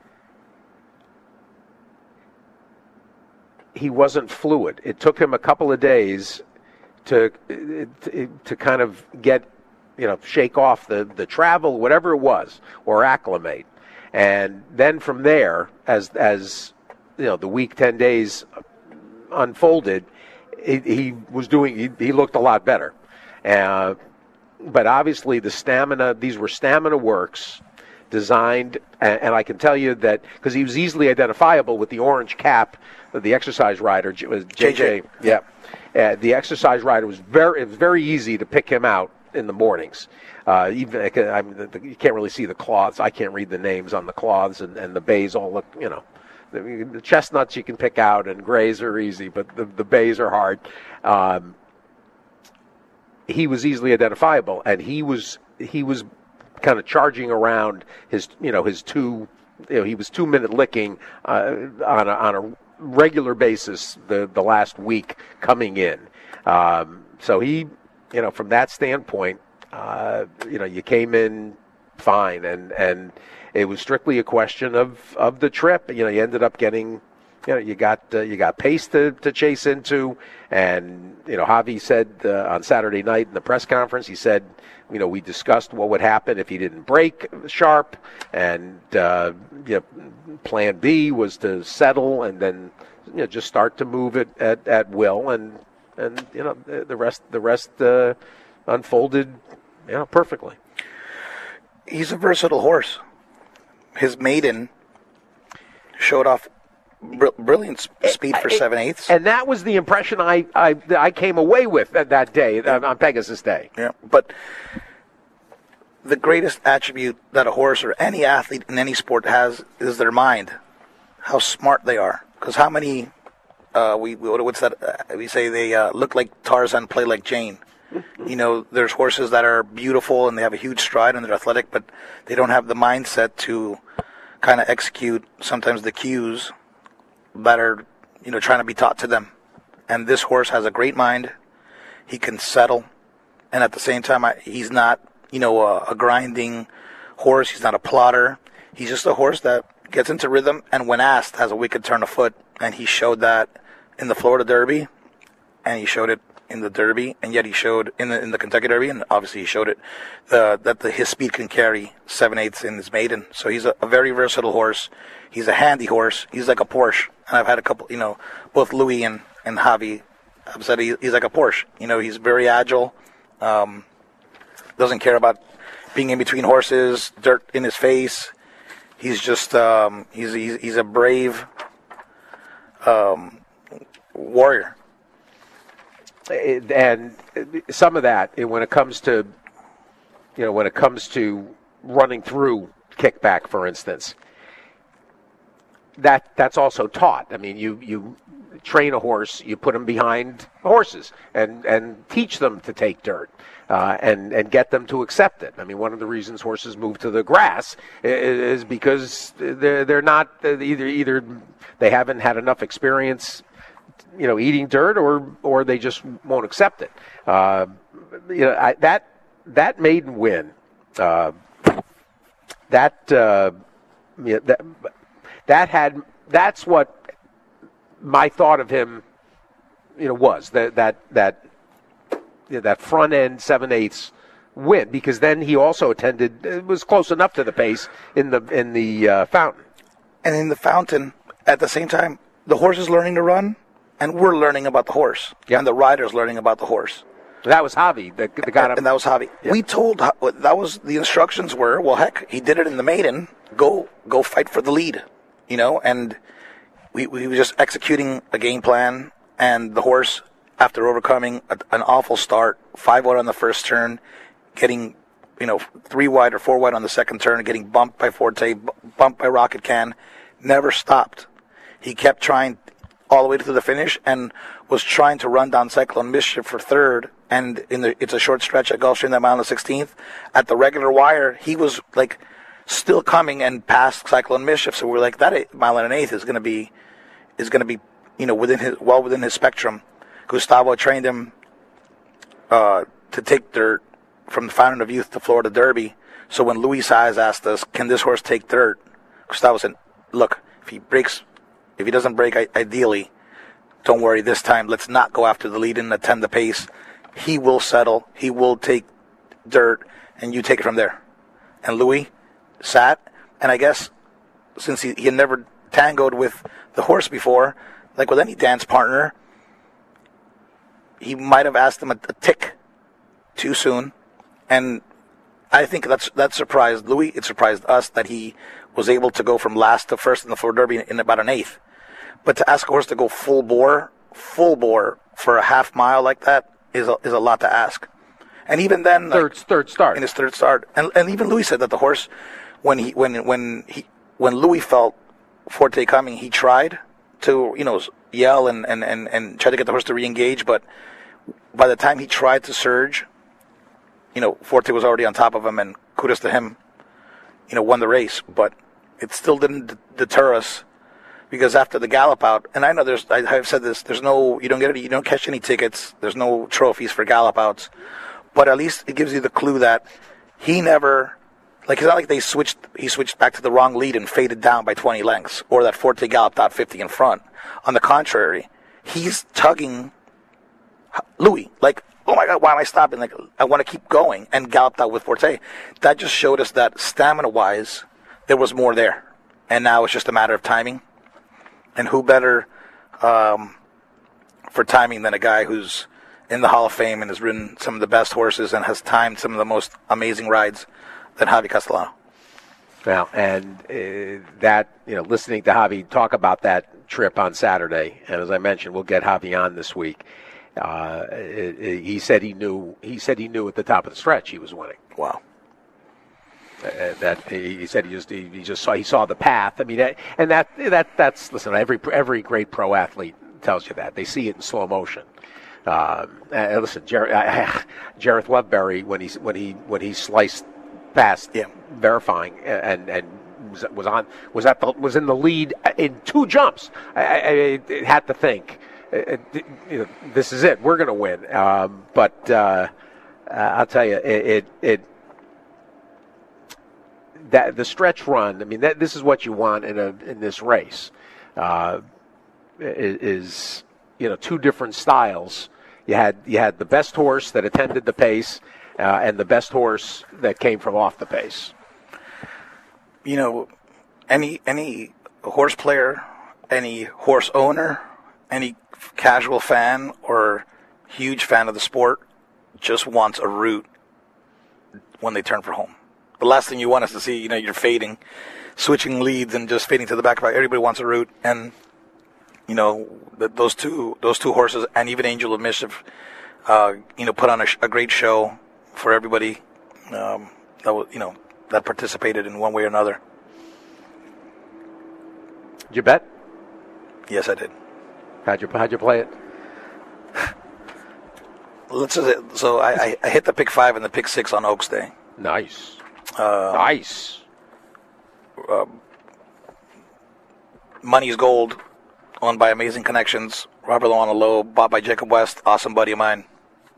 he wasn't fluid. It took him a couple of days to kind of get, shake off the travel, whatever it was, or acclimate. And then from there, as the week, 10 days unfolded, he looked a lot better. But obviously the stamina, these were stamina works designed, and I can tell you that because he was easily identifiable with the orange cap of the exercise rider, was JJ. Yeah, the exercise rider was very easy to pick him out in the mornings. You can't really see the cloths. I can't read the names on the cloths, and the bays all look, the chestnuts you can pick out, and grays are easy, but the bays are hard. He was easily identifiable, and he was kind of charging around his 2 he was 2 minute licking on a regular basis the last week coming in. So he, from that standpoint, you came in fine, and it was strictly a question of the trip. You ended up getting. You got pace to chase into, and Javi said on Saturday night in the press conference, he said, we discussed what would happen if he didn't break sharp, and Plan B was to settle and then just start to move it at will, and the rest unfolded perfectly. He's a versatile horse. His maiden showed off brilliant speed for 7/8, and that was the impression I came away with that day on Pegasus Day. Yeah, but the greatest attribute that a horse or any athlete in any sport has is their mind, how smart they are. Because how many we say they look like Tarzan, play like Jane. There's horses that are beautiful and they have a huge stride and they're athletic, but they don't have the mindset to kind of execute sometimes the cues that are, trying to be taught to them. And this horse has a great mind. He can settle. And at the same time, he's not, a grinding horse. He's not a plotter. He's just a horse that gets into rhythm and when asked has a wicked turn of foot. And he showed that in the Florida Derby, and he showed it in the Derby, and yet he showed in the Kentucky Derby, and obviously he showed it that his speed can carry 7/8 in his maiden. So he's a very versatile horse. He's a handy horse. He's like a Porsche. And I've had a couple, both Louis and Javi have said he's like a Porsche. He's very agile. Doesn't care about being in between horses, dirt in his face. He's just he's a brave warrior. And some of that, when it comes to running through kickback, for instance, that's also taught. I mean, you train a horse, you put them behind horses, and teach them to take dirt, and get them to accept it. I mean, one of the reasons horses move to the grass is because they're not either they haven't had enough experience, eating dirt, or they just won't accept it. That maiden win, that That's what my thought of him, was that front end 7/8 win, because then he also it was close enough to the pace in the fountain. And in the fountain, at the same time, the horse is learning to run, and we're learning about the horse, and the rider's learning about the horse. That was Javi that got him. And that was Javi. Yeah. We told the instructions were, well, heck, he did it in the maiden. Go fight for the lead, And we were just executing a game plan, and the horse, after overcoming an awful start, 5 wide on the first turn, getting 3 wide or 4 wide on the second turn, getting bumped by Forte, bumped by Rocket Can, never stopped. He kept trying all the way to the finish and was trying to run down Cyclone Mischief for third. And it's a short stretch at Gulfstream, that mile on the 16th. At the regular wire, he was still coming and past Cyclone Mischief. So we're like, that mile and an eighth is going to be within his spectrum. Gustavo trained him to take dirt from the Fountain of Youth to Florida Derby. So when Luis Saez asked us, can this horse take dirt? Gustavo said, look, if he doesn't break ideally, don't worry this time. Let's not go after the lead and attend the pace. He will settle. He will take dirt, and you take it from there. And Louis sat, and I guess since he had never tangoed with the horse before, like with any dance partner, he might have asked him a tick too soon. And I think that surprised Louis. It surprised us that he was able to go from last to first in the Florida Derby in about an eighth. But to ask a horse to go full bore for a half mile like that is a lot to ask. And even then, third start in his third start, and even Louis said that the horse, when Louis felt Forte coming, he tried to yell and try to get the horse to re-engage, but by the time he tried to surge, Forte was already on top of him, and kudos to him, won the race. But it still didn't deter us, because after the gallop out, and I know I've said this, you don't catch any tickets, there's no trophies for gallop outs, but at least it gives you the clue that he never, it's not like he switched back to the wrong lead and faded down by 20 lengths, or that Forte galloped out 50 in front. On the contrary, he's tugging Louis, oh my God, why am I stopping? I want to keep going, and galloped out with Forte. That just showed us that stamina-wise, there was more there. And now it's just a matter of timing. And who better for timing than a guy who's in the Hall of Fame and has ridden some of the best horses and has timed some of the most amazing rides than Javi Castellano. Well, and listening to Javi talk about that trip on Saturday, and as I mentioned, we'll get Javi on this week. He said he knew at the top of the stretch he was winning. Wow. That he said he saw the path. I mean, that's listen. Every great pro athlete tells you that. They see it in slow motion. Listen, Jareth Loveberry when he sliced past Verifying and was in the lead in 2 jumps. I had to think. This is it. We're going to win. But I'll tell you, that the stretch run. I mean, this is what you want in this race. Is 2 different styles. You had the best horse that attended the pace, and the best horse that came from off the pace. Any horse player, any horse owner, any casual fan or huge fan of the sport just wants a route when they turn for home. The last thing you want is to see, you're fading, switching leads and just fading to the back. Everybody wants a route, and those two horses and even Angel of Mischief, put on a great show for everybody that participated in one way or another. Did you bet? Yes, I did. How'd you play it? So I hit the pick 5 and the pick 6 on Oaks Day. Nice. Nice. Money's Gold, owned by Amazing Connections. Robert Luana Lowe, bought by Jacob West, awesome buddy of mine.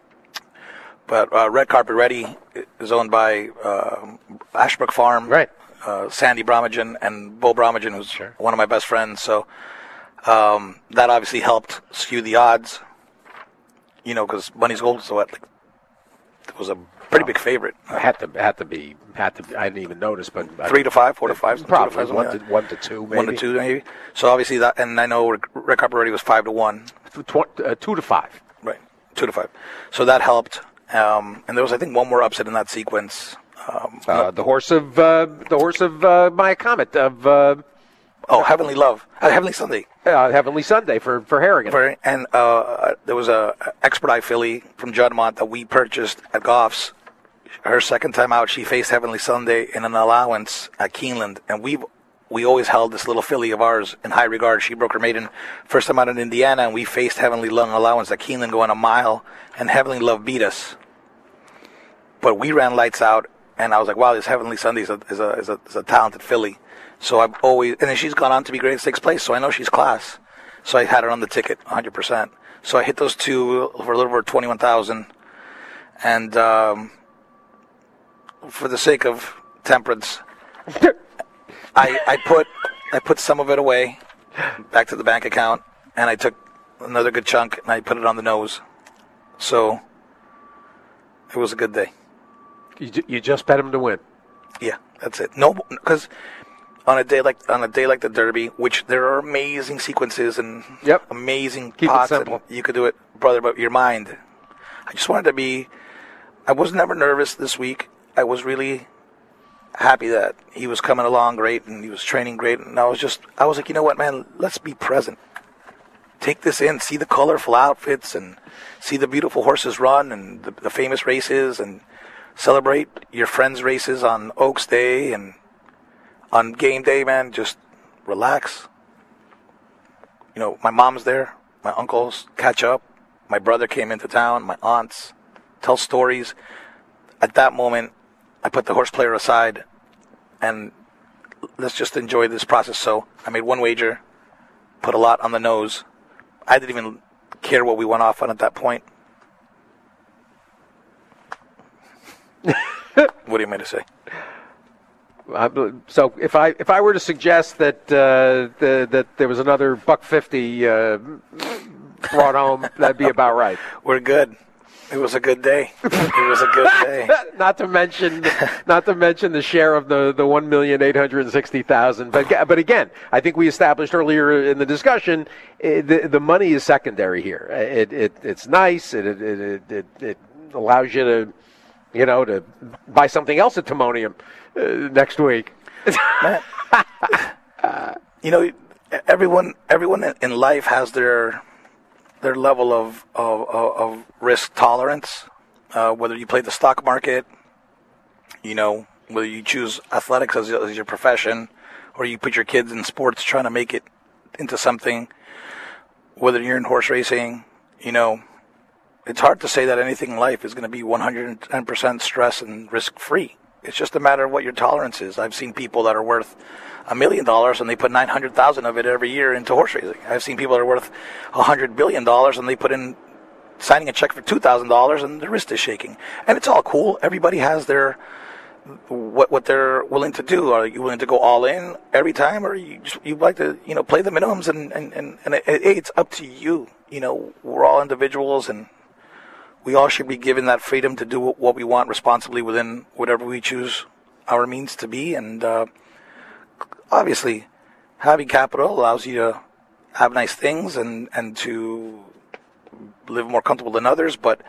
But Red Carpet Ready is owned by Ashbrook Farm. Right. Sandy Bromagin and Bo Bromagin, who's one of my best friends. So that obviously helped skew the odds. Because Bunny's Gold was a pretty big favorite. Had to be. I didn't even notice, but 3 to 5, 4 to 5, probably 1 to 2, maybe 1 to 2, maybe. So obviously that, and I know Rick Upperready was 5 to 1, 2 to 5, right? 2 to 5. So that helped. And there was, I think, one more upset in that sequence. The horse of Maya Comet of. Heavenly Love, Heavenly Sunday. Heavenly Sunday for Harrigan. And there was a Expert Eye filly from Juddmonte that we purchased at Goff's. Her second time out, she faced Heavenly Sunday in an allowance at Keeneland, and we always held this little filly of ours in high regard. She broke her maiden first time out in Indiana, and we faced Heavenly Love allowance at Keeneland going a mile, and Heavenly Love beat us. But we ran lights out, and I was like, wow, this Heavenly Sunday is a talented filly. So I've always, and then she's gone on to be great at 6th place, so I know she's class. So I had her on the ticket, 100%. So I hit those two for a little over 21,000, and for the sake of temperance, I put some of it away, back to the bank account, and I took another good chunk and I put it on the nose. So it was a good day. You just bet him to win. Yeah, that's it. No, because on a day like the Derby, which there are amazing sequences and amazing pots, and you could do it, brother. But your mind, I just wanted to be. I was never nervous this week. I was really happy that he was coming along great and he was training great, and I was like, you know what, man, let's be present. Take this in, see the colorful outfits, and see the beautiful horses run, and the famous races, and celebrate your friends' races on Oaks Day and on game day, man. Just relax. My mom's there, my uncles catch up, my brother came into town, my aunts tell stories. At that moment, I put the horse player aside, and let's just enjoy this process. So I made one wager, put a lot on the nose. I didn't even care what we went off on at that point. What do you mean to say? So if I were to suggest that that there was another $150 brought home, that'd be about right. We're good. It was a good day. Not to mention the share of the 1,860,000. But again, I think we established earlier in the discussion, the money is secondary here. It's nice. It allows you to buy something else at Timonium next week. Everyone in life has their level of risk tolerance, whether you play the stock market, whether you choose athletics as your profession, or you put your kids in sports trying to make it into something, whether you're in horse racing, it's hard to say that anything in life is going to be 110% stress and risk-free. It's just a matter of what your tolerance is. I've seen people that are worth $1 million and they put 900,000 of it every year into horse racing. I've seen people that are worth $100 billion and they put in signing a check for $2,000 and their wrist is shaking. And it's all cool. Everybody has their what they're willing to do. Are you willing to go all in every time, or you like to play the minimums? And it's up to you. We're all individuals, and we all should be given that freedom to do what we want responsibly within whatever we choose our means to be. And obviously, having capital allows you to have nice things and to live more comfortable than others. But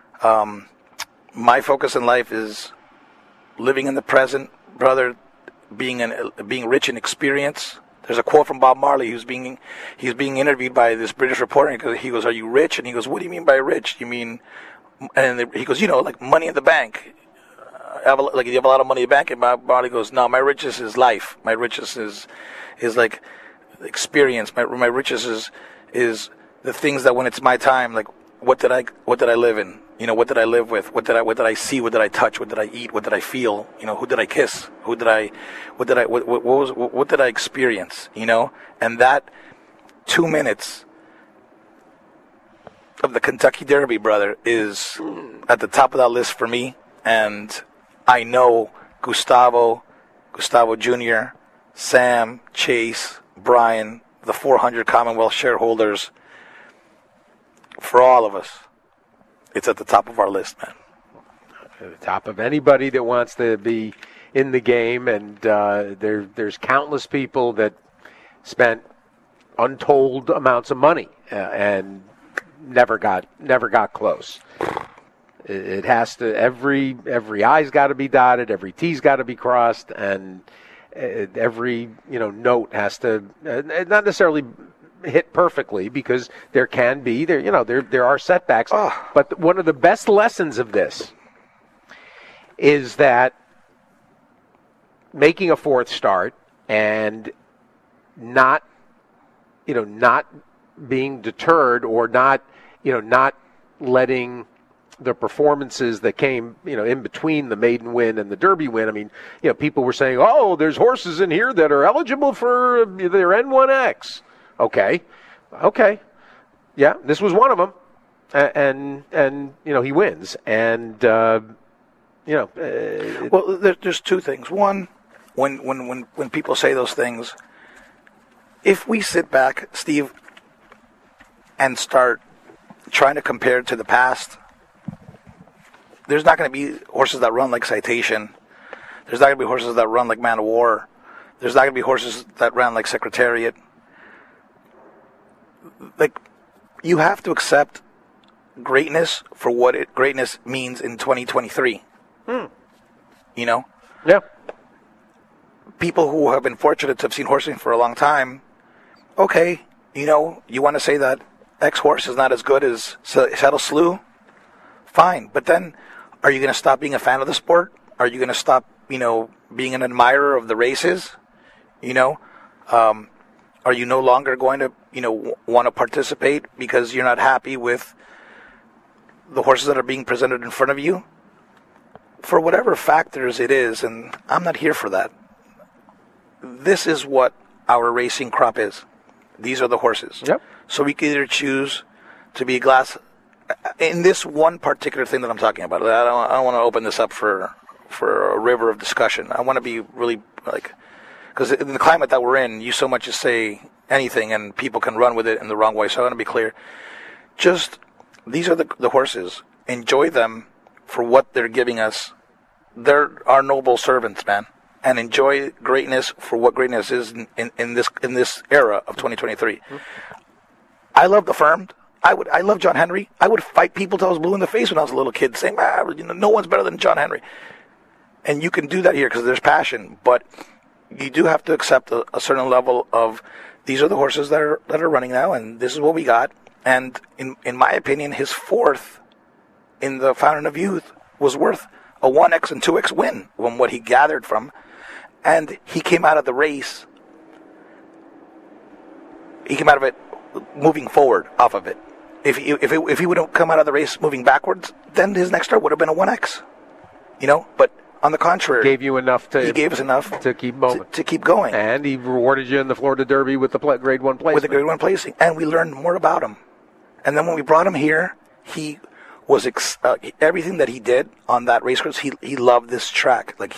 my focus in life is living in the present, brother, being rich in experience. There's a quote from Bob Marley. He's being interviewed by this British reporter. He goes, "Are you rich?" And he goes, "What do you mean by rich? You mean?" And he goes, like money in the bank. You have a lot of money in the bank. And Bob Marley goes, "No, my riches is life. My riches is like experience. My riches is the things that when it's my time, like what did I live in? What did I live with? What did I see? What did I touch? What did I eat? What did I feel? Who did I kiss? What did I experience? And that 2 minutes of the Kentucky Derby, brother, is at the top of that list for me. And I know Gustavo Gustavo Jr., Sam, Chase, Brian, the 400 Commonwealth shareholders, for all of us, it's at the top of our list, man. At the top of anybody that wants to be in the game, and there's countless people that spent untold amounts of money and never got close. It has to, every I's got to be dotted, every T's got to be crossed, and every note has to not necessarily hit perfectly, because there are setbacks. But one of the best lessons of this is that making a fourth start and not being deterred, or not letting the performances that came, in between the maiden win and the Derby win. I mean, people were saying, "Oh, there's horses in here that are eligible for their N1X." Okay, yeah, this was one of them, and he wins, and well, there's two things. One, when people say those things, if we sit back, Steve, and start trying to compare it to the past, there's not going to be horses that run like Citation. There's not going to be horses that run like Man of War. There's not going to be horses that ran like Secretariat. Like, you have to accept greatness for what greatness means in 2023. Yeah. People who have been fortunate to have seen horsing for a long time, okay, you want to say that X horse is not as good as Settle Slew? Fine. But then, are you going to stop being a fan of the sport? Are you going to stop, being an admirer of the races? Are you no longer going to, want to participate because you're not happy with the horses that are being presented in front of you? For whatever factors it is, and I'm not here for that. This is what our racing crop is. These are the horses. Yep. So we can either choose to be glass. In this one particular thing that I'm talking about, I don't want to open this up for a river of discussion. I want to be really because in the climate that we're in, you so much as say anything and people can run with it in the wrong way. So I want to be clear. Just, these are the horses. Enjoy them for what they're giving us. They're our noble servants, man. And enjoy greatness for what greatness is in this era of 2023. Mm-hmm. I love the Affirmed. I love John Henry. I would fight people till I was blue in the face when I was a little kid, saying, no one's better than John Henry. And you can do that here because there's passion, but you do have to accept a certain level of, these are the horses that are running now, and this is what we got. And in my opinion, his fourth in the Fountain of Youth was worth a 1X and 2X win from what he gathered from. And he came out of the race. He came out of it moving forward off of it. If he would have come out of the race moving backwards, then his next start would have been a 1X. But on the contrary, he gave us enough to keep going. And he rewarded you in the Florida Derby with the Grade 1 placing. With the Grade 1 placing, and we learned more about him. And then when we brought him here, he was everything that he did on that race course. He loved this track. Like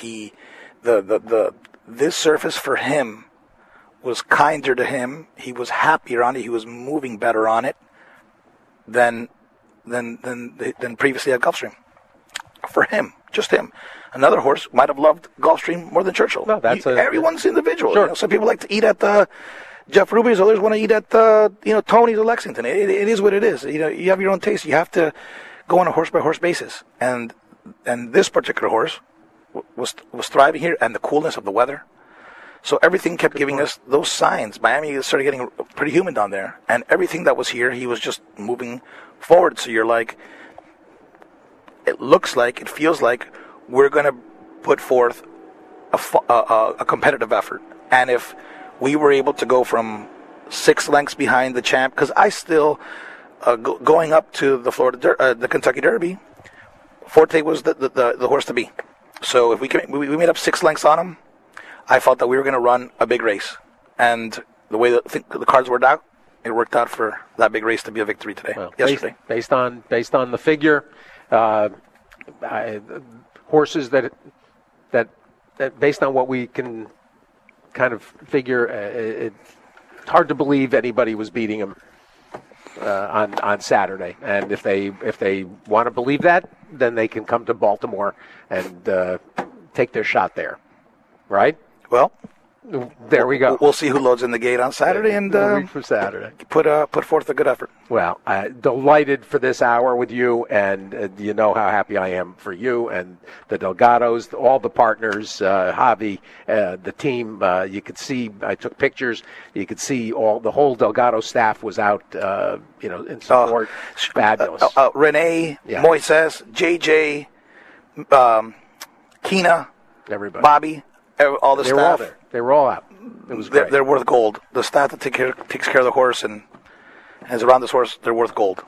this surface for him was kinder to him. He was happier on it. He was moving better on it than previously at Gulfstream. For him, just him. Another horse might have loved Gulfstream more than Churchill. No, everyone's individual. Sure. Some people like to eat at the Jeff Ruby's, others want to eat at the Tony's or Lexington. It is what it is. You have your own taste. You have to go on a horse by horse basis. And this particular horse was thriving here, and the coolness of the weather. So everything kept giving us those signs. Miami started getting pretty humid down there, and everything that was here, he was just moving forward. So you're like, it looks like, it feels like we're going to put forth a competitive effort. And if we were able to go from 6 lengths behind the champ, because I still, going up to the Kentucky Derby, Forte was the horse to beat. So if we made up 6 lengths on him, I felt that we were going to run a big race. And the way the cards worked out, it worked out for that big race to be a victory today. Well, yesterday. Based on the figure, horses that based on what we can kind of figure, it's hard to believe anybody was beating him on Saturday. And if they want to believe that, then they can come to Baltimore and take their shot there, right? Well, there we go. We'll see who loads in the gate on Saturday, and a week from Saturday, put forth a good effort. Well, delighted for this hour with you, and you know how happy I am for you and the Delgados, all the partners, Javi, the team. You could see, I took pictures. You could see the whole Delgado staff was out, in support. Fabulous. Renee, Yeah. Moises, JJ, Keena, Everybody, Bobby, all the they were all staff. there. They were all out. It was great. They're worth gold. The staff that takes care of the horse and is around this horse, they're worth gold.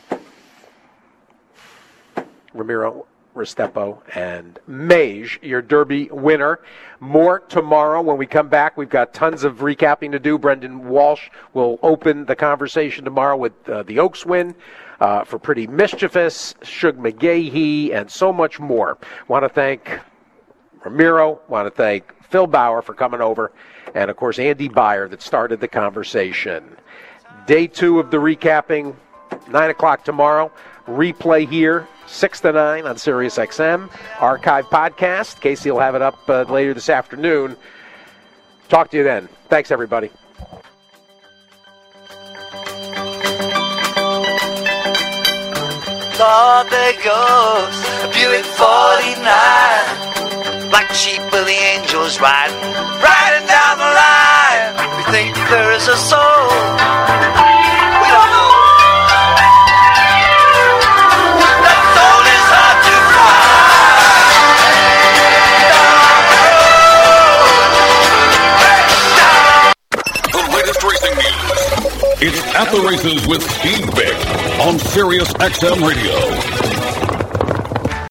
Ramiro Restrepo and Mage, your Derby winner. More tomorrow when we come back. We've got tons of recapping to do. Brendan Walsh will open the conversation tomorrow with the Oaks win for Pretty Mischievous, Shug McGahee, and so much more. Want to thank Ramiro. Want to thank Phil Bauer for coming over. And, of course, Andy Beyer that started the conversation. Day 2 of the recapping, 9 o'clock tomorrow. Replay here, 6 to 9 on Sirius XM. Archive podcast. Casey will have it up later this afternoon. Talk to you then. Thanks, everybody. Lord, there goes a Buick 49. Black sheep with the angels riding down the line. We think there is a soul. We don't know. That soul is hard to find. The latest racing news. It's At the Races with Steve Vick on Sirius XM Radio.